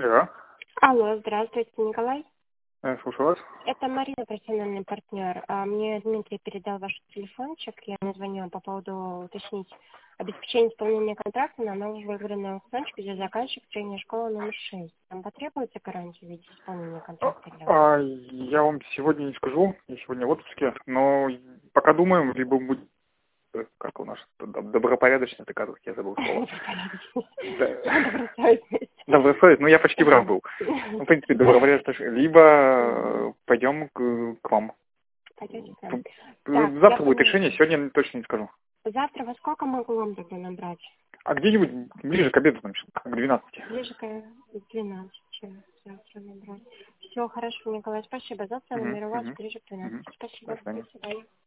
Да, Алло, здравствуйте, Николай. я слушаю вас. Это Марина, профессиональный партнер. Мне Дмитрий передал ваш телефончик. Я звоню по поводу уточнить обеспечение исполнения контракта на новый выбранный аукциончик, где заказчик средняя школа номер 6. Там потребуется гарантия в виде исполнения контракта для вас? Я вам сегодня не скажу, я сегодня в отпуске, но пока думаем, либо будет, как у нас, добропорядочность, это как я забыл слово. Добросовестность. Добросовестность, ну я почти прав был. Ну, в принципе, добропорядочность, либо пойдем к вам. Пойдете к нам. Так, я Завтра будет поняла. решение, сегодня точно не скажу. Завтра во сколько могу вам тогда набрать? А где-нибудь ближе к обеду, там, к 12. Ближе к 12 завтра набрать. Все, хорошо, Николай, спасибо. Завтра Угу, наберу вас угу, ближе к угу. 12. До Спасибо. До свидания. свидания.